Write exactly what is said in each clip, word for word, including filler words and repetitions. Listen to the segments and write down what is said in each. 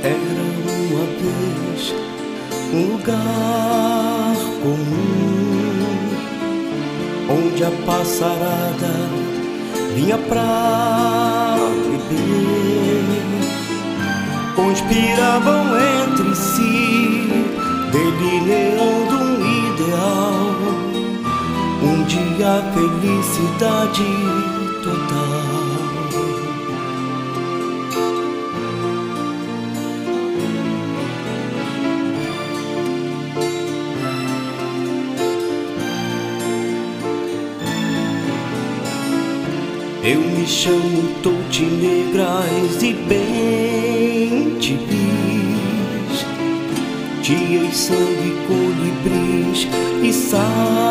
Era uma vez um lugar comum, onde a passarada vinha pra beber. Conspiravam entre si, delineando um ideal, um dia felicidade total. Eu me chamo Touti Negras e bem te vis, tias, sangue, colibris e sabiás,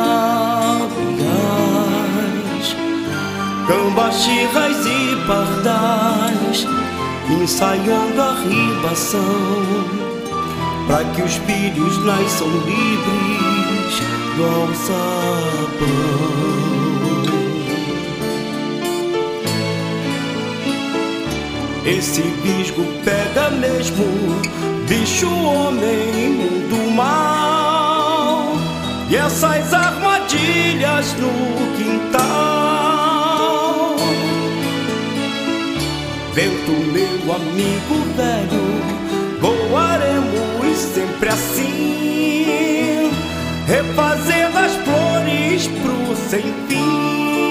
cambachirras e pardais, ensaiando a ribação, pra que os filhos nasçam livres do alçapão. Esse visgo pega mesmo, bicho, homem, mundo mal, e essas armadilhas no quintal. Vento, meu amigo velho, voaremos sempre assim, refazendo as flores pro sem fim.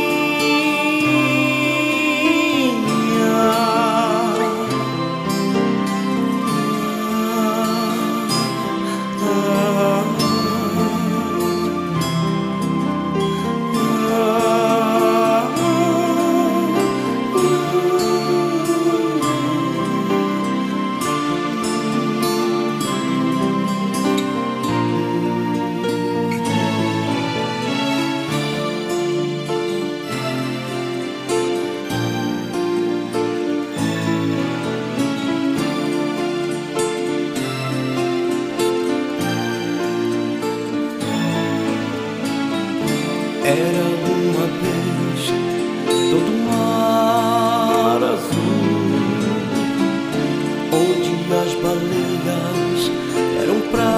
Era uma vez todo mar azul, onde as baleias eram pra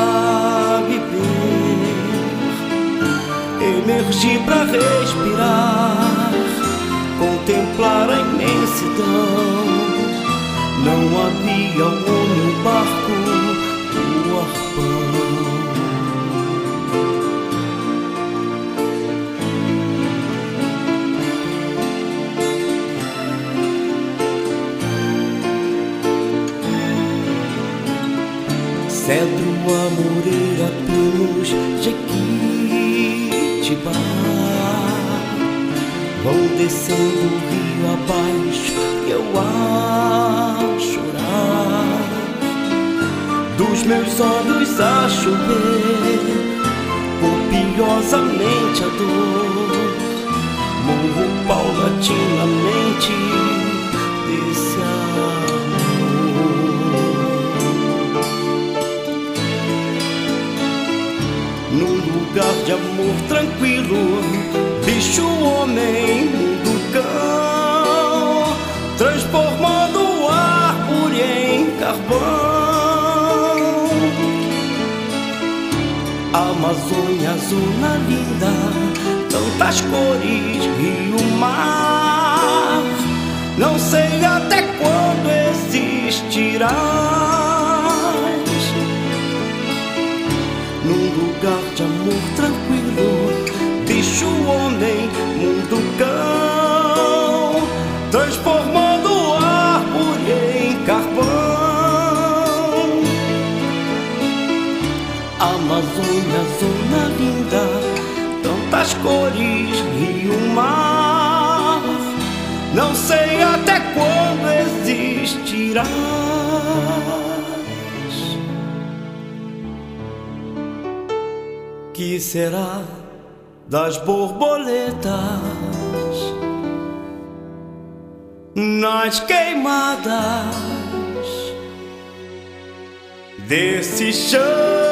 viver. Emergi pra respirar, contemplar a imensidão. Não havia um homem, um barco, um arpão. Cedro, amoreira, pinos, jequitibá vão descendo o rio abaixo, e eu a chorar. Dos meus olhos a chover, copiosamente a dor, morro paulatinamente desse amor. Num lugar de amor tranquilo, bicho, homem, mundo, cão, transformando o árvore em carvão. Amazônia, zona linda, tantas cores, rio, mar, não sei até quando existirá. Num lugar de amor tranquilo, bicho, homem, mundo, cão, transformando o árvore em carvão. Amazônia, zona linda, tantas cores, rio, mar, não sei até quando existirá. Que será das borboletas nas queimadas desse chão?